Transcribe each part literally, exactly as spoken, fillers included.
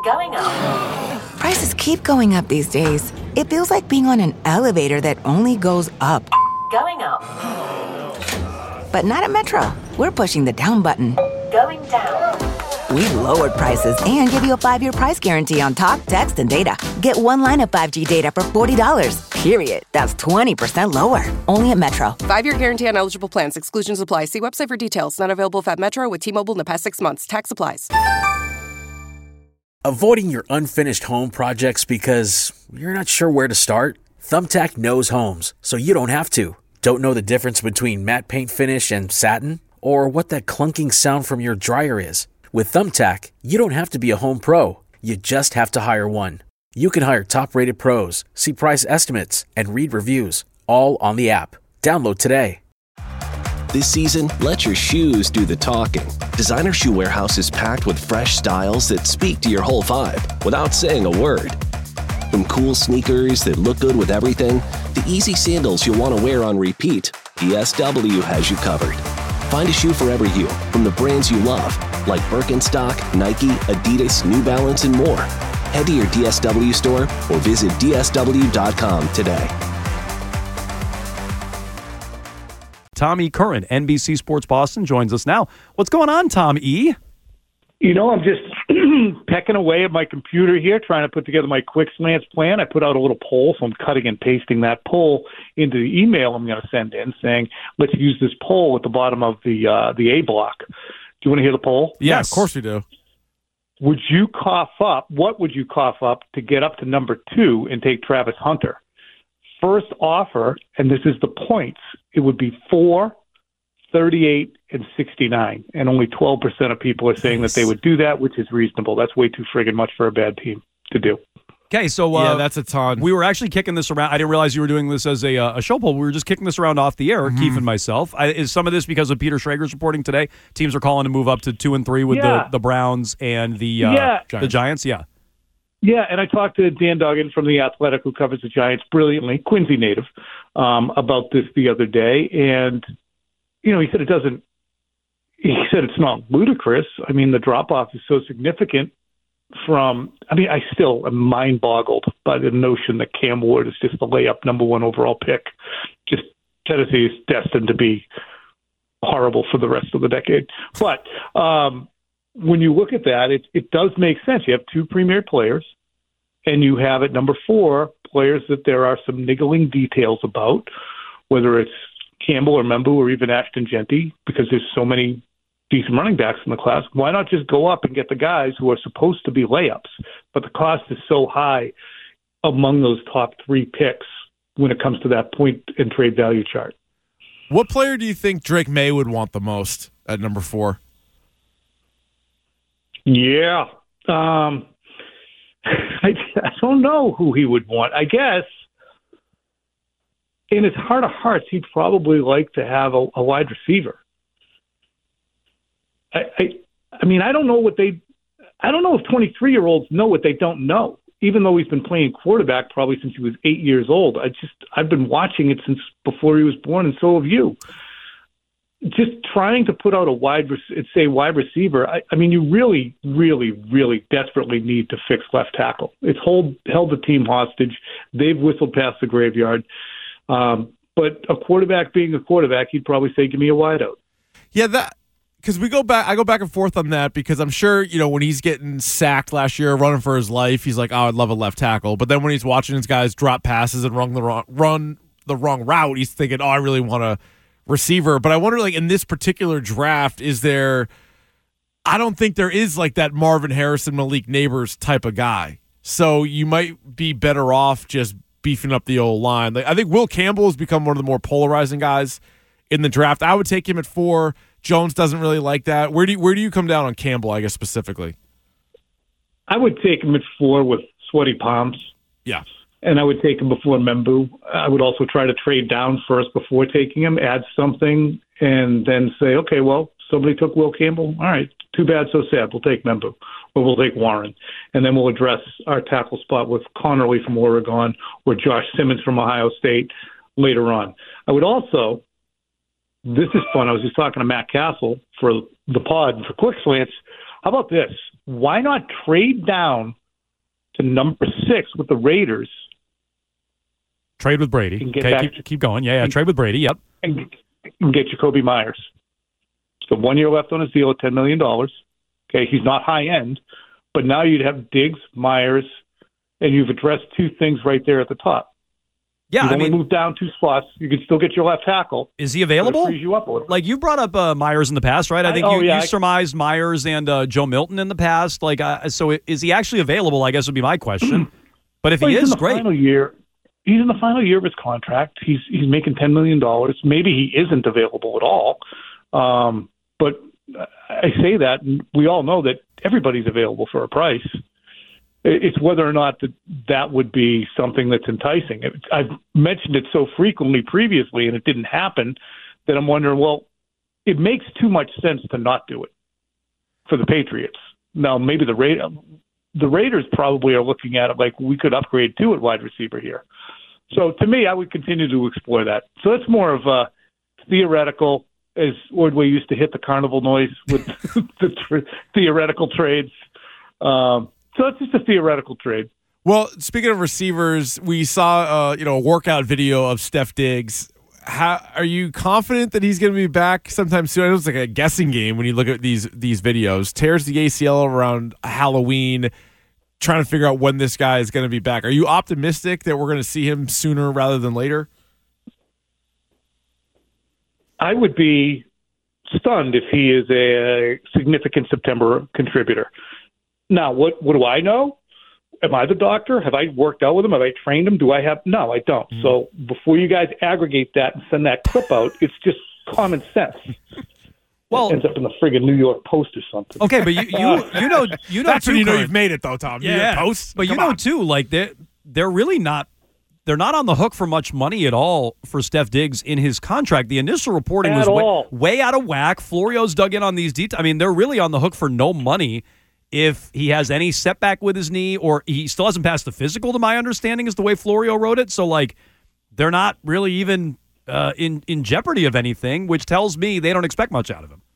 Going up. Prices keep going up these days. It feels like being on an elevator that only goes up. Going up. But not at Metro. We're pushing the down button. Going down. We've lowered prices and give you a five-year price guarantee on talk, text, and data. Get one line of five G data for forty dollars. Period. That's twenty percent lower. Only at Metro. Five-year guarantee on eligible plans. Exclusions apply. See website for details. Not available at Metro with T-Mobile in the past six months. Tax applies. Avoiding your unfinished home projects because you're not sure where to start? Thumbtack knows homes, so you don't have to. Don't know the difference between matte paint finish and satin? Or what that clunking sound from your dryer is? With Thumbtack, you don't have to be a home pro. You just have to hire one. You can hire top-rated pros, see price estimates, and read reviews, all on the app. Download today. This season, let your shoes do the talking. Designer Shoe Warehouse is packed with fresh styles that speak to your whole vibe without saying a word. From cool sneakers that look good with everything, to easy sandals you'll want to wear on repeat, D S W has you covered. Find a shoe for every you from the brands you love, like Birkenstock, Nike, Adidas, New Balance, and more. Head to your D S W store or visit D S W dot com today. Tom E. Curran, N B C Sports Boston, joins us now. What's going on, Tom E.? You know, I'm just pecking away at my computer here, trying to put together my quick slants plan. I put out a little poll, so I'm cutting and pasting that poll into the email I'm going to send in, saying, let's use this poll at the bottom of the uh, the A block. Do you want to hear the poll? Yeah, yes. Of course we do. Would you cough up, what would you cough up to get up to number two and take Travis Hunter? First offer, and this is the points, it would be four, thirty-eight, and sixty-nine. And only twelve percent of people are saying that they would do that, which is reasonable. That's way too friggin' much for a bad team to do. Okay, so uh, yeah, that's a ton. We were actually kicking this around. I didn't realize you were doing this as a, uh, a show poll. We were just kicking this around off the air, mm-hmm. Keith and myself. I, is some of this because of Peter Schrager's reporting today? Teams are calling to move up to two and three with yeah. the, the Browns and the uh, yeah. the Giants. Yeah. Yeah, and I talked to Dan Duggan from The Athletic, who covers the Giants brilliantly, Quincy native, um, about this the other day. And, you know, he said it doesn't, he said it's not ludicrous. I mean, the drop-off is so significant from, I mean, I still am mind-boggled by the notion that Cam Ward is just the layup number one overall pick. Just Tennessee is destined to be horrible for the rest of the decade. But um, when you look at that, it, it does make sense. You have two premier players, and you have at number four players that there are some niggling details about, whether it's Campbell or Membu or even Ashton Genty, because there's so many decent running backs in the class. Why not just go up and get the guys who are supposed to be layups? But the cost is so high among those top three picks when it comes to that point and trade value chart. What player do you think Drake May would want the most at number four? Yeah. Um, I, I don't know who he would want. I guess in his heart of hearts, he'd probably like to have a, a wide receiver. I, I, I mean, I don't know what they. I don't know if twenty-three-year-olds know what they don't know. Even though he's been playing quarterback probably since he was eight years old, I just I've been watching it since before he was born, and so have you. Just trying to put out a wide, say wide receiver. I, I mean, you really, really, really desperately need to fix left tackle. It's hold held the team hostage. They've whistled past the graveyard. Um, but a quarterback being a quarterback, he'd probably say, "Give me a wideout." Yeah, that. Because we go back, I go back and forth on that because I'm sure, you know, when he's getting sacked last year, running for his life, he's like, oh, I'd love a left tackle. But then when he's watching his guys drop passes and run the wrong, run the wrong route, he's thinking, oh, I really want a receiver. But I wonder, like, in this particular draft, is there, I don't think there is like that Marvin Harrison, Malik Neighbors type of guy. So you might be better off just beefing up the old line. Like, I think Will Campbell has become one of the more polarizing guys in the draft. I would take him at four. Jones doesn't really like that. Where do you, where do you come down on Campbell, I guess, specifically? I would take him at four with sweaty palms. Yeah. And I would take him before Membu. I would also try to trade down first before taking him, add something, and then say, okay, well, somebody took Will Campbell. All right, too bad, so sad. We'll take Membu, or we'll take Warren. And then we'll address our tackle spot with Connerly from Oregon or Josh Simmons from Ohio State later on. I would also... This is fun. I was just talking to Matt Castle for the pod for Quick Slants. How about this? Why not trade down to number six with the Raiders? Trade with Brady. And get Okay, back- keep, keep going. Yeah, yeah. Trade with Brady. Yep. And, and get Jacoby Myers. So one year left on his deal at ten million dollars. Okay, he's not high end, but now you'd have Diggs, Myers, and you've addressed two things right there at the top. Yeah, You've I only mean, moved down two spots. You can still get your left tackle. is he but it available? frees you up a little. Like, you brought up uh, Myers in the past, right? I I- think oh, you, yeah, you I- surmised Myers and uh, Joe Milton in the past. Like, uh, so is he actually available? I guess would be my question. But if Well, he he's is, in the great. Final year. He's in the final year of his contract. He's he's making ten million dollars. Maybe he isn't available at all. Um, but I say that, and we all know that everybody's available for a price. It's whether or not that that would be something that's enticing. I've mentioned it so frequently previously, and it didn't happen, that I'm wondering, well, it makes too much sense to not do it for the Patriots. Now, maybe the Ra- the Raiders probably are looking at it like we could upgrade to at wide receiver here. So to me, I would continue to explore that. So it's more of a theoretical, as Ordway used to hit the carnival noise with the tr- theoretical trades. Um, so it's just a theoretical trade. Well, speaking of receivers, we saw uh, you know a workout video of Steph Diggs. How are you confident that he's going to be back sometime soon? I know it's like a guessing game when you look at these these videos. Tears the A C L around Halloween, trying to figure out when this guy is going to be back. Are you optimistic that we're going to see him sooner rather than later? I would be stunned if he is a significant September contributor. Now, what what do I know? Am I the doctor? Have I worked out with him? Have I trained him? Do I have? No, I don't. Mm. So before you guys aggregate that and send that clip out, it's just common sense. Well, it ends up in the friggin' New York Post or something. Okay, but you you, you know you know that's too, when you know Kurt. you've made it though, Tom. New Yeah, York Post. But Come you know on. too, like they they're really not they're not on the hook for much money at all for Steph Diggs in his contract. The initial reporting At was all. way, way out of whack. Florio's dug in on these details. I mean, they're really on the hook for no money if he has any setback with his knee, or he still hasn't passed the physical, to my understanding, is the way Florio wrote it. So, like, they're not really even uh, in, in jeopardy of anything, which tells me they don't expect much out of him.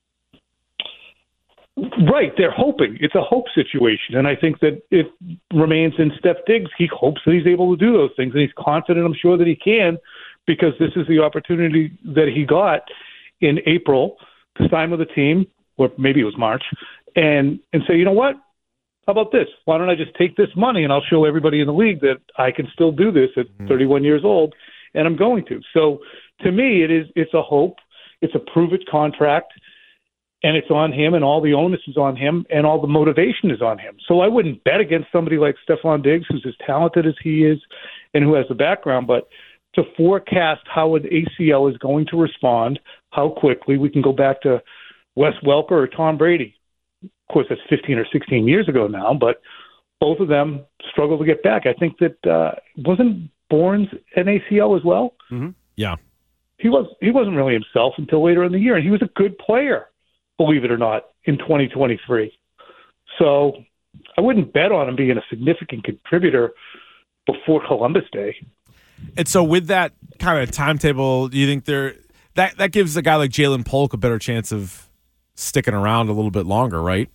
Right, they're hoping. It's a hope situation, and I think that it remains in Steph Diggs. He hopes that he's able to do those things, and he's confident, I'm sure, that he can, because this is the opportunity that he got in April to sign with a team, or maybe it was March, and and say, you know what? How about this? Why don't I just take this money and I'll show everybody in the league that I can still do this at mm-hmm. thirty-one years old, and I'm going to. So to me, it is it's a hope. It's a prove-it contract. And it's on him, and all the onus is on him, and all the motivation is on him. So I wouldn't bet against somebody like Stephon Diggs, who's as talented as he is and who has the background. But to forecast how an A C L is going to respond, how quickly, we can go back to Wes Welker or Tom Brady. Of course, that's fifteen or sixteen years ago now, but both of them struggled to get back. I think that uh, wasn't Bourne's an A C L as well? Mm-hmm. Yeah. He was. He wasn't really himself until later in the year, and he was a good player, believe it or not, in twenty twenty-three. So I wouldn't bet on him being a significant contributor before Columbus Day. And so with that kind of timetable, do you think there that, that gives a guy like Jalen Polk a better chance of sticking around a little bit longer, right?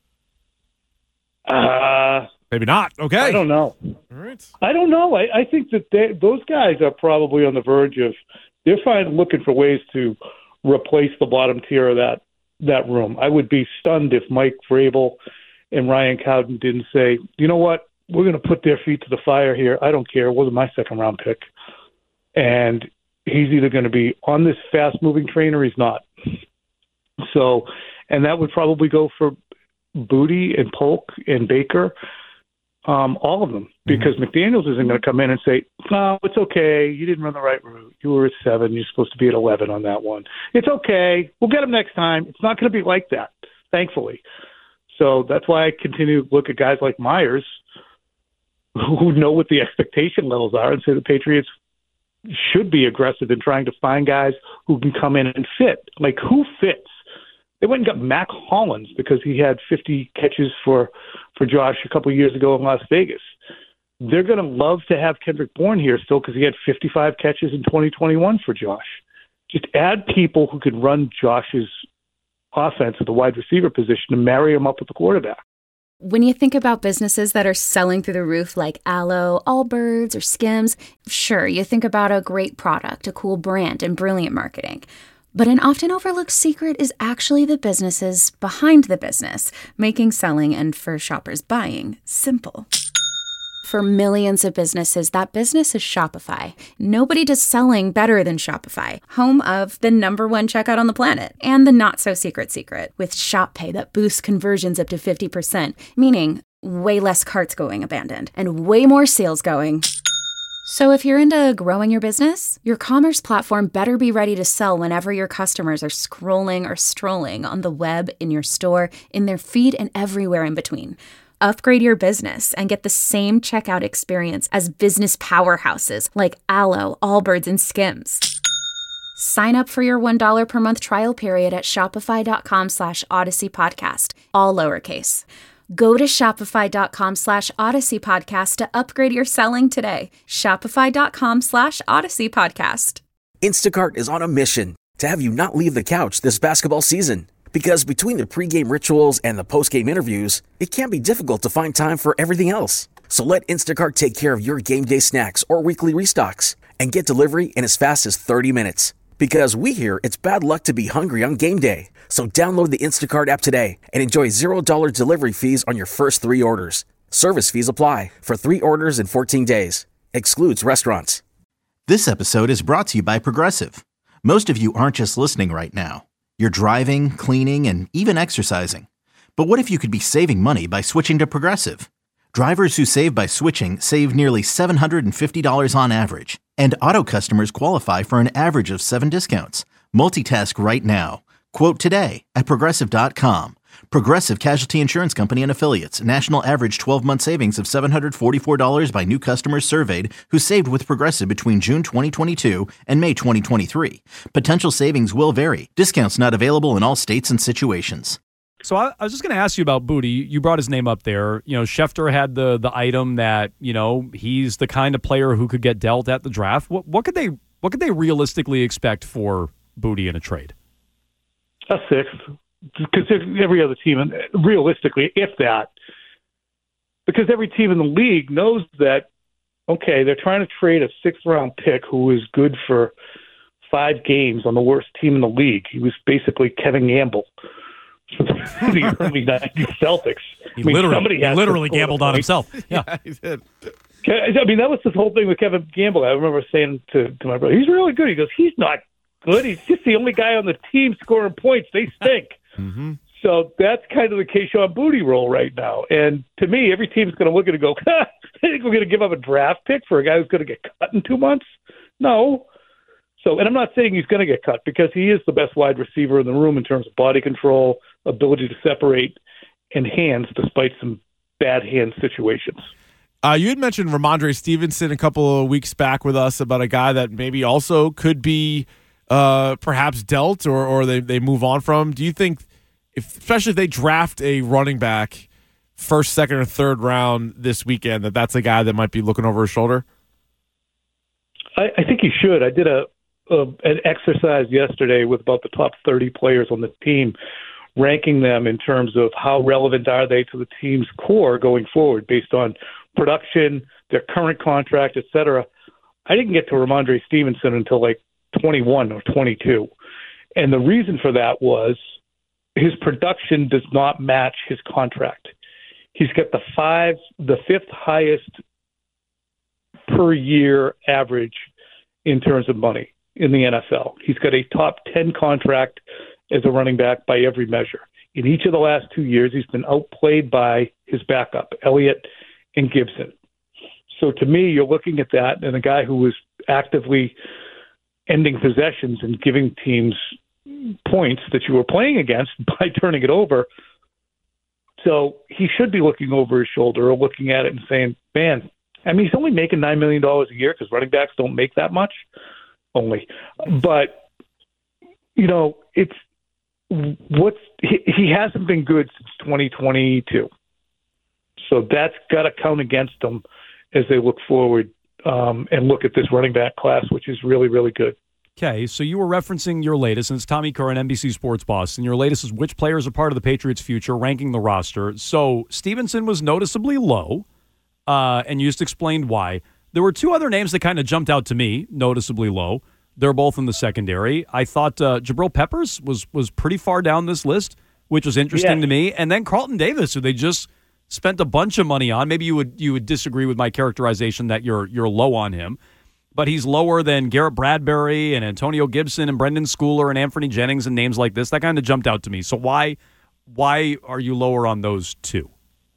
Uh, Maybe not. Okay. I don't know. All right. I don't know. I, I think that they, those guys are probably on the verge of they're finding looking for ways to replace the bottom tier of that that room. I would be stunned if Mike Vrabel and Ryan Cowden didn't say, you know what, we're going to put their feet to the fire here. I don't care. It wasn't my second round pick. And he's either going to be on this fast moving train or he's not. So, and that would probably go for Booty and Polk and Baker, um, all of them, because mm-hmm. McDaniels isn't going to come in and say, no, it's okay. You didn't run the right route. You were at seven. You're supposed to be at eleven on that one. It's okay. We'll get him next time. It's not going to be like that, thankfully. So that's why I continue to look at guys like Myers who know what the expectation levels are and say the Patriots should be aggressive in trying to find guys who can come in and fit. Like, who fits? They went and got Mac Hollins because he had fifty catches for, for Josh a couple of years ago in Las Vegas. They're going to love to have Kendrick Bourne here still because he had fifty-five catches in twenty twenty-one for Josh. Just add people who can run Josh's offense at the wide receiver position and marry him up with the quarterback. When you think about businesses that are selling through the roof like Aloe, Allbirds, or Skims, sure, you think about a great product, a cool brand, and brilliant marketing. But an often overlooked secret is actually the businesses behind the business, making selling and, for shoppers, buying simple. For millions of businesses, that business is Shopify. Nobody does selling better than Shopify, home of the number one checkout on the planet, and the not-so-secret secret, with Shop Pay that boosts conversions up to fifty percent, meaning way less carts going abandoned, and way more sales going. So if you're into growing your business, your commerce platform better be ready to sell whenever your customers are scrolling or strolling on the web, in your store, in their feed, and everywhere in between. Upgrade your business and get the same checkout experience as business powerhouses like Aloe, Allbirds, and Skims. Sign up for your one dollar per month trial period at shopify.com slash Odyssey Podcast, all lowercase. Go to shopify.com slash Odyssey Podcast to upgrade your selling today. Shopify.com slash Odyssey Podcast. Instacart is on a mission to have you not leave the couch this basketball season. Because between the pregame rituals and the postgame interviews, it can be difficult to find time for everything else. So let Instacart take care of your game day snacks or weekly restocks and get delivery in as fast as thirty minutes. Because we hear it's bad luck to be hungry on game day. So download the Instacart app today and enjoy zero dollars delivery fees on your first three orders. Service fees apply for three orders in fourteen days. Excludes restaurants. This episode is brought to you by Progressive. Most of you aren't just listening right now. You're driving, cleaning, and even exercising. But what if you could be saving money by switching to Progressive? Drivers who save by switching save nearly seven hundred fifty dollars on average. And auto customers qualify for an average of seven discounts. Multitask right now. Quote today at Progressive dot com. Progressive Casualty Insurance Company and Affiliates. National average twelve-month savings of seven hundred forty-four dollars by new customers surveyed who saved with Progressive between June twenty twenty-two and May twenty twenty-three. Potential savings will vary. Discounts not available in all states and situations. So I, I was just going to ask you about Booty. You brought his name up there. You know, Schefter had the the item that, you know, he's the kind of player who could get dealt at the draft. What what could they what could they realistically expect for Booty in a trade? A sixth. Because every other team, and realistically, if that, because every team in the league knows that, okay, they're trying to trade a sixth-round pick who is good for five games on the worst team in the league. He was basically Kevin Gamble for the early nineties Celtics. He I mean, literally, he literally gambled on himself. Yeah. Yeah, he did. I mean, that was the whole thing with Kevin Gamble. I remember saying to, to my brother, he's really good. He goes, he's not good. He's just the only guy on the team scoring points. They stink. Mm-hmm. So that's kind of the Kayshon Boutte role right now. And to me, every team is going to look at it and go, I think we're going to give up a draft pick for a guy who's going to get cut in two months? No. So, and I'm not saying he's going to get cut because he is the best wide receiver in the room in terms of body control, ability to separate, and hands, despite some bad hand situations. Uh, you had mentioned Ramondre Stevenson a couple of weeks back with us about a guy that maybe also could be uh, perhaps dealt or, or they, they move on from. Do you think, if, especially if they draft a running back first, second, or third round this weekend, that that's a guy that might be looking over his shoulder? I, I think he should. I did a, a an exercise yesterday with about the top thirty players on the team, ranking them in terms of how relevant are they to the team's core going forward based on production, their current contract, et cetera. I didn't get to Ramondre Stevenson until like twenty-one or twenty-two. And the reason for that was his production does not match his contract. He's got the five, the fifth highest per year average in terms of money in the N F L. He's got a top ten contract as a running back by every measure. In each of the last two years, he's been outplayed by his backup, Elliott and Gibson. So to me, you're looking at that and a guy who was actively ending possessions and giving teams points that you were playing against by turning it over. So he should be looking over his shoulder or looking at it and saying, man, I mean, he's only making nine million dollars a year because running backs don't make that much only. But, you know, it's what's he, he hasn't been good since twenty twenty-two. So that's got to count against them as they look forward um, and look at this running back class, which is really, really good. Okay, so you were referencing your latest, and it's Tommy Curran, N B C Sports boss, and your latest is which players are part of the Patriots' future, ranking the roster. So Stevenson was noticeably low, uh, and you just explained why. There were two other names that kind of jumped out to me, noticeably low. They're both in the secondary. I thought uh, Jabril Peppers was was pretty far down this list, which was interesting Yeah. to me. And then Carlton Davis, who they just spent a bunch of money on. Maybe you would you would disagree with my characterization that you're you're low on him. But he's lower than Garrett Bradbury and Antonio Gibson and Brendan Schooler and Anthony Jennings and names like this. That kind of jumped out to me. So why why are you lower on those two?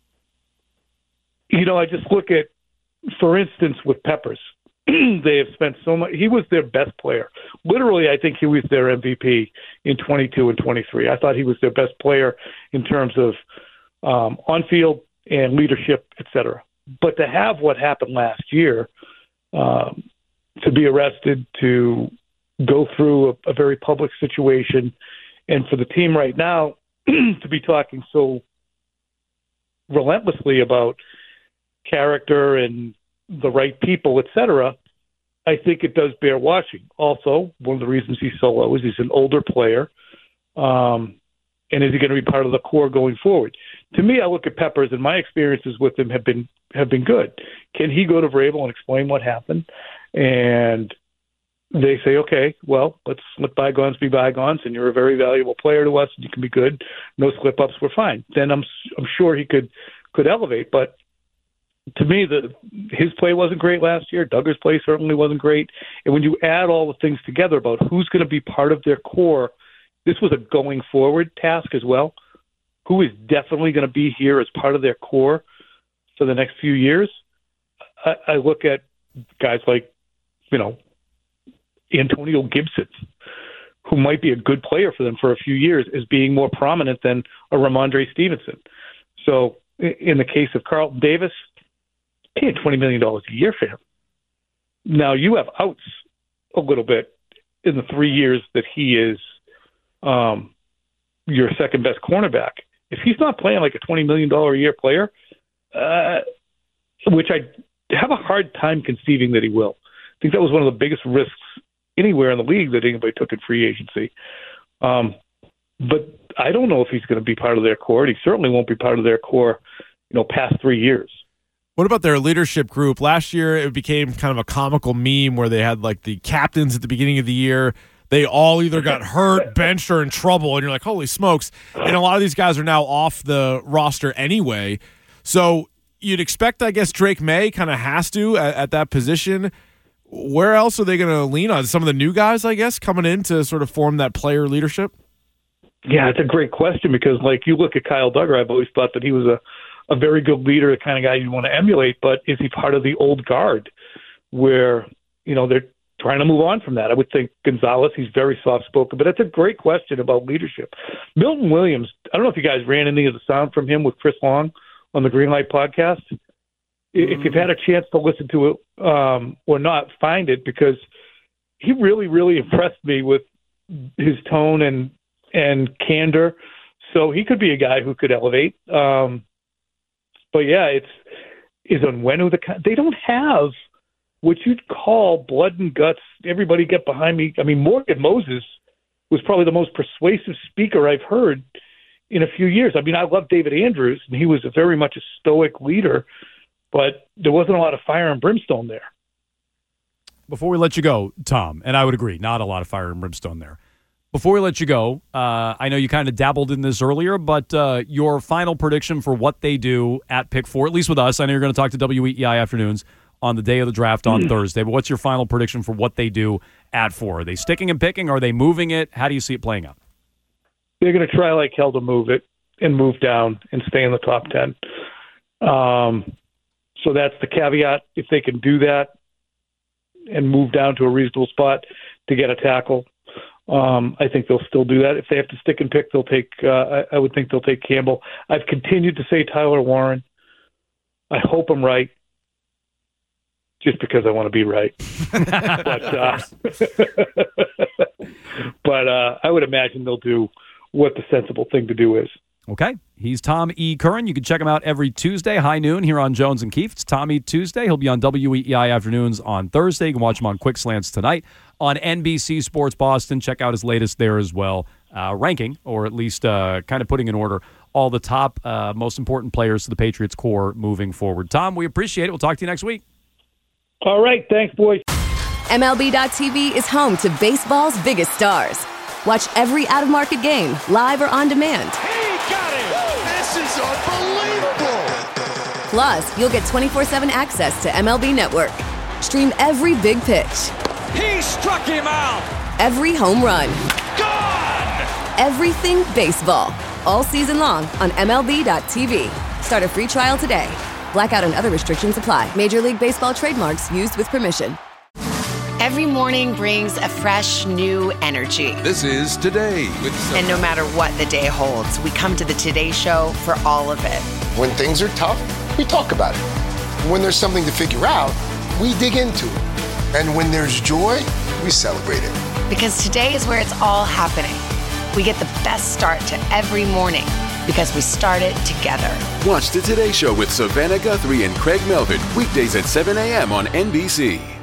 You know, I just look at, for instance, with Peppers, they have spent so much. He was their best player. Literally, I think he was their M V P in twenty-two and twenty-three. I thought he was their best player in terms of um, on-field and leadership, et cetera. But to have what happened last year, um, to be arrested, to go through a, a very public situation, and for the team right now to be talking so relentlessly about character and the right people, et cetera, I think it does bear watching. Also, one of the reasons he's so low is he's an older player. Um, and is he going to be part of the core going forward? To me, I look at Peppers, and my experiences with him have been have been good. Can he go to Vrabel and explain what happened? And they say, okay, well, let's let bygones be bygones, and you're a very valuable player to us, and you can be good. No slip-ups, we're fine. Then I'm I'm sure he could could elevate. But to me, the his play wasn't great last year. Duggar's play certainly wasn't great. And when you add all the things together about who's going to be part of their core, this was a going forward task as well. Who is definitely going to be here as part of their core for the next few years? I, I look at guys like, you know, Antonio Gibson, who might be a good player for them for a few years, as being more prominent than a Ramondre Stevenson. So in the case of Carlton Davis, paying twenty million dollars a year for him. Now, you have outs a little bit in the three years that he is um, your second-best cornerback. If he's not playing like a twenty million dollars a year player, uh, which I have a hard time conceiving that he will. I think that was one of the biggest risks anywhere in the league that anybody took in free agency. Um, but I don't know if he's going to be part of their core. He certainly won't be part of their core, you know, past three years. What about their leadership group? Last year, it became kind of a comical meme where they had like the captains at the beginning of the year. They all either got hurt, benched, or in trouble, and you're like, holy smokes. And a lot of these guys are now off the roster anyway. So you'd expect, I guess, Drake May kind of has to at, at that position. Where else are they going to lean on? Some of the new guys, I guess, coming in to sort of form that player leadership? Yeah, it's a great question because, like, you look at Kyle Duggar, I've always thought that he was a, a very good leader, the kind of guy you'd want to emulate, but is he part of the old guard where, you know, they're trying to move on from that? I would think Gonzalez, he's very soft-spoken, but that's a great question about leadership. Milton Williams, I don't know if you guys ran any of the sound from him with Chris Long on the Greenlight podcast. If you've had a chance to listen to it um, or not, find it, because he really, really impressed me with his tone and and candor. So he could be a guy who could elevate. Um, but yeah, it's is Onwenu the they don't have what you'd call blood and guts. Everybody get behind me. I mean, Morgan Moses was probably the most persuasive speaker I've heard in a few years. I mean, I love David Andrews, and he was a very much a stoic leader, but there wasn't a lot of fire and brimstone there. Before we let you go, Tom, and I would agree, not a lot of fire and brimstone there. Before we let you go, uh, I know you kind of dabbled in this earlier, but uh, your final prediction for what they do at pick four, at least with us. I know you're going to talk to W E E I Afternoons on the day of the draft on mm. Thursday, but what's your final prediction for what they do at four? Are they sticking and picking? Are they moving it? How do you see it playing out? They're going to try like hell to move it and move down and stay in the top ten. Um, so that's the caveat. If they can do that and move down to a reasonable spot to get a tackle, Um, I think they'll still do that. If they have to stick and pick, they'll take. Uh, I, I would think they'll take Campbell. I've continued to say Tyler Warren. I hope I'm right, just because I want to be right. but uh, but uh, I would imagine they'll do what the sensible thing to do is. Okay. He's Tom E. Curran. You can check him out every Tuesday, high noon, here on Jones and Keefe. It's Tommy Tuesday. He'll be on W E E I afternoons on Thursday. You can watch him on Quick Slants tonight on N B C Sports Boston. Check out his latest there as well, uh, ranking, or at least uh, kind of putting in order all the top, uh, most important players to the Patriots core moving forward. Tom, we appreciate it. We'll talk to you next week. All right. Thanks, boys. M L B dot T V is home to baseball's biggest stars. Watch every out-of-market game, live or on demand. He got it! This is unbelievable! Plus, you'll get twenty-four seven access to M L B Network. Stream every big pitch. He struck him out! Every home run. Gone! Everything baseball. All season long on M L B dot T V. Start a free trial today. Blackout and other restrictions apply. Major League Baseball trademarks used with permission. Every morning brings a fresh, new energy. This is Today with Sophie. And no matter what the day holds, we come to the Today Show for all of it. When things are tough, we talk about it. When there's something to figure out, we dig into it. And when there's joy, we celebrate it. Because today is where it's all happening. We get the best start to every morning because we start it together. Watch the Today Show with Savannah Guthrie and Craig Melvin weekdays at seven a.m. on N B C.